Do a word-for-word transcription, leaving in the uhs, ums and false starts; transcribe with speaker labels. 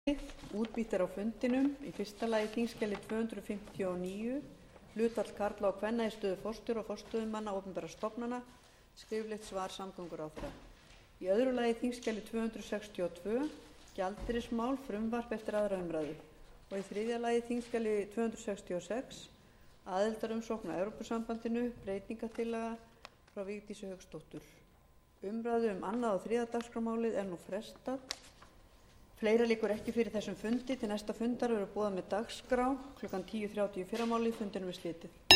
Speaker 1: Útbýtt er á fundinum. Í fyrsta lagi þingskjali tvö hundruð fimmtíu og níu, hlutfall karla og kvenna í stöðu forstjóra og forstöðumanna opinberra stofnana, skriflegt svar samgönguráðherra. Í öðru lagi þingskjali tvö hundruð sextíu og tvö, gjaldeyrismál, frumvarp eftir aðra umræðu. Og í þriðja lagi þingskjali tvö hundruð sextíu og sex, aðildarumsókn að Evrópusambandinu, breytingatillaga frá Vigdísi Hauksdóttur. Umræðu um annað og þriðja dagskrármálið er nú frestað. Fleira liggur ekki fyrir þessum fundi. Til næsta fundar verður boðað með dagskrá klukkan tíu þrjátíu í fyrramálið. Fundinum er slitið.